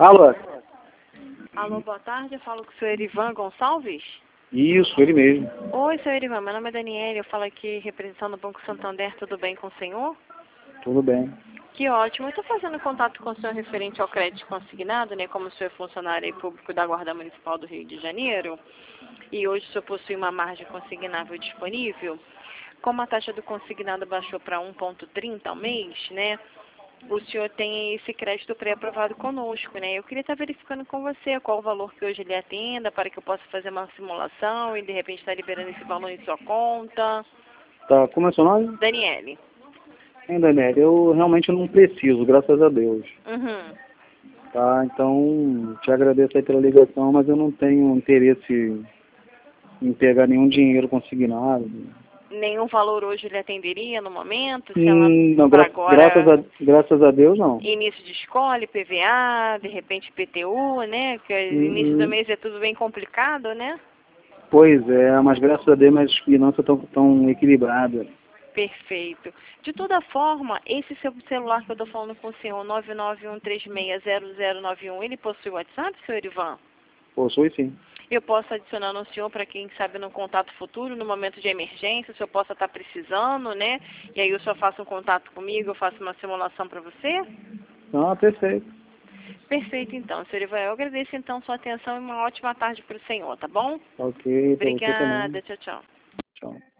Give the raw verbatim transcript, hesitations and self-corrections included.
Alô? Alô, boa tarde, eu falo com o senhor Erivan Gonçalves? Isso, ele mesmo. Oi, senhor Erivan, meu nome é Daniela, eu falo aqui representando o Banco Santander, tudo bem com o senhor? Tudo bem. Que ótimo, eu estou fazendo contato com o senhor referente ao crédito consignado, né, como o senhor é funcionário aí público da Guarda Municipal do Rio de Janeiro, e hoje o senhor possui uma margem consignável disponível. Como a taxa do consignado baixou para um vírgula trinta ao mês, né, o senhor tem esse crédito pré-aprovado conosco, né? Eu queria estar verificando com você qual o valor que hoje ele atenda para que eu possa fazer uma simulação e de repente estar liberando esse valor em sua conta. Tá, como é seu nome? Daniele. Hein, Daniela, eu realmente não preciso, graças a Deus. Uhum. Tá, então, te agradeço aí pela ligação, mas eu não tenho interesse em pegar nenhum dinheiro consignado. Nenhum valor hoje ele atenderia no momento? Se ela Hum, não, para gra agora graças, a, graças a Deus, não. início de escola, I P V A, de repente I P T U, né? Que Hum, início do hum, mês é tudo bem complicado, né? Pois é, mas graças a Deus minhas finanças estão tão equilibradas. Perfeito. De toda forma, esse seu celular que eu estou falando com o senhor, nove nove um três seis zero zero nove um, ele possui WhatsApp, senhor Ivan? Possui sim. Eu posso adicionar no senhor para quem sabe no contato futuro, no momento de emergência, o senhor possa estar precisando, né? E aí o senhor faça um contato comigo, eu faço uma simulação para você? Ah, perfeito. Perfeito, então, senhor Ivan. Eu agradeço, então, sua atenção e uma ótima tarde para o senhor, tá bom? Ok, para você também. Obrigada. Tchau, tchau. Tchau.